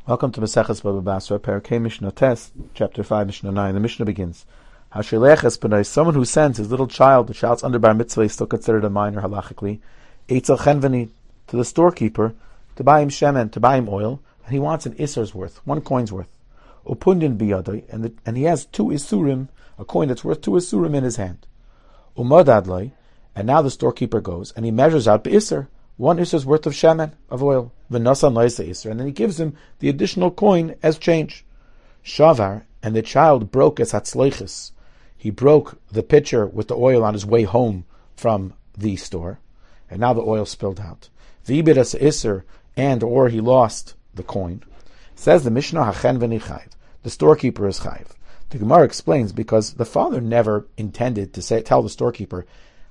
Welcome to Maseches Baba Basra, Parakeh Mishnah Tes, Chapter 5, Mishnah 9. The Mishnah begins. Hasheleches b'nai, someone who sends his little child, the child's under bar mitzvah, is still considered a minor halachically, eitzel chenveni, to the storekeeper, to buy him shemen, to buy him oil, and he wants an isser's worth, 1 coin's worth. Upundin biyadai, and he has 2 isurim, a coin that's worth 2 isurim in his hand. Umadadlai, and now the storekeeper goes, and he measures out b'isser, 1 isser's worth of shemen, of oil. V'nasan loisa isser, and then he gives him the additional coin as change. Shavar, and the child broke as hatzleichis. He broke the pitcher with the oil on his way home from the store, and now the oil spilled out. V'ibidas isser, and or he lost the coin. Says the Mishnah, hachen v'nichayv. The storekeeper is chayv. The Gemara explains because the father never intended to tell the storekeeper,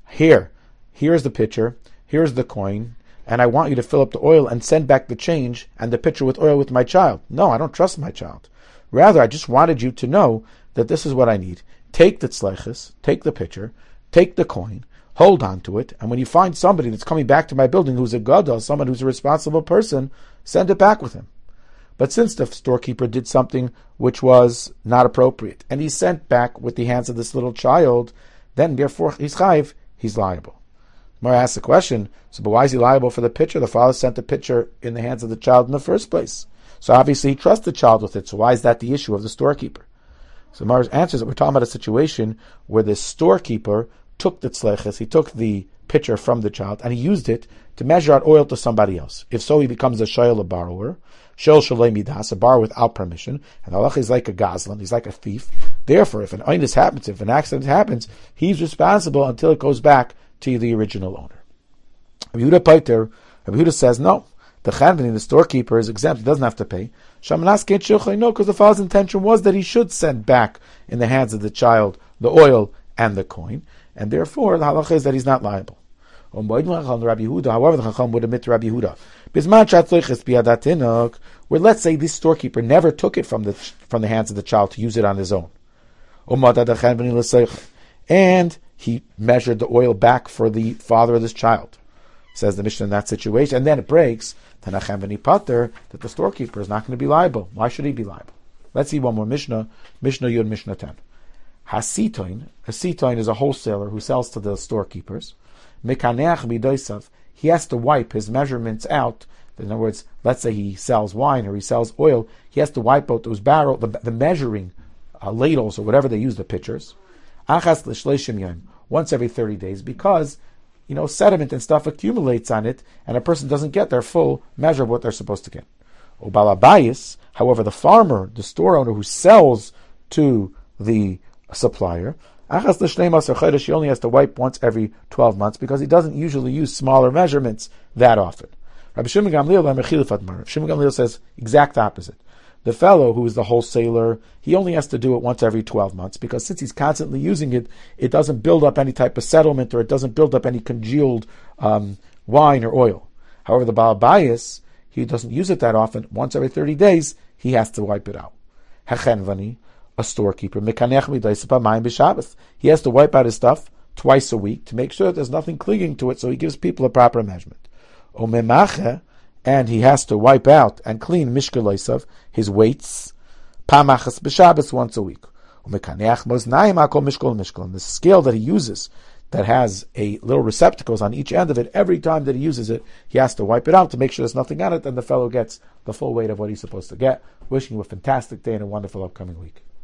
here's the pitcher, here's the coin, and I want you to fill up the oil and send back the change and the pitcher with oil with my child. No, I don't trust my child. Rather, I just wanted you to know that this is what I need. Take the tzleichus, take the pitcher, take the coin, hold on to it, and when you find somebody that's coming back to my building who's a gadol, someone who's a responsible person, send it back with him. But since the storekeeper did something which was not appropriate, and he sent back with the hands of this little child, then therefore he's chayiv, he's liable. Mara asks the question, so but why is he liable for the pitcher? The father sent the pitcher in the hands of the child in the first place. So obviously he trusts the child with it, so why is that the issue of the storekeeper? So Mara answers that we're talking about a situation where the storekeeper took the tzleiches, he took the pitcher from the child, and he used it to measure out oil to somebody else. If so, he becomes a shayl, a borrower, shel shalei midas, a borrower without permission, and Allah is like a gazlan, he's like a thief. Therefore, if an oinus happens, if an accident happens, he's responsible until it goes back to the original owner. Rabbi Yehuda says, no, the chanveni, the storekeeper, is exempt, he doesn't have to pay. Shamanas can't shilchay, no, because the father's intention was that he should send back in the hands of the child the oil and the coin, and therefore the halacha is that he's not liable. However, the Chacham would admit to Rabbi Yehuda, where let's say this storekeeper never took it from the hands of the child to use it on his own. And he measured the oil back for the father of this child. Says the Mishnah in that situation, and then it breaks, then Achem v'ni pater, that the storekeeper is not going to be liable. Why should he be liable? Let's see one more Mishnah, Mishnah Yud, Mishnah 10. Hasitoin is a wholesaler who sells to the storekeepers. Mekaneach b'doisav, he has to wipe his measurements out. In other words, let's say he sells wine or he sells oil, he has to wipe out those barrels, the measuring ladles or whatever they use, the pitchers. Achas l'shleishim yom, once every 30 days, because sediment and stuff accumulates on it, and a person doesn't get their full measure of what they're supposed to get. Obalabayis, however, the farmer, the store owner who sells to the supplier, achas l'shnei masar chodesh, he only has to wipe once every 12 months because he doesn't usually use smaller measurements that often. Rabbi Shimon Gamliel says exact opposite. The fellow who is the wholesaler, he only has to do it once every 12 months because since he's constantly using it, it doesn't build up any type of settlement or it doesn't build up any congealed wine or oil. However, the Baal Bayis, he doesn't use it that often. Once every 30 days, he has to wipe it out. Hechenvani, a storekeeper, he has to wipe out his stuff twice a week to make sure that there's nothing clinging to it, so he gives people a proper measurement. And he has to wipe out and clean mishkaloisav, his weights, pamachas b'Shabbos, once a week. And the scale that he uses, that has a little receptacles on each end of it, every time that he uses it, he has to wipe it out to make sure there's nothing on it, and the fellow gets the full weight of what he's supposed to get. Wishing you a fantastic day and a wonderful upcoming week.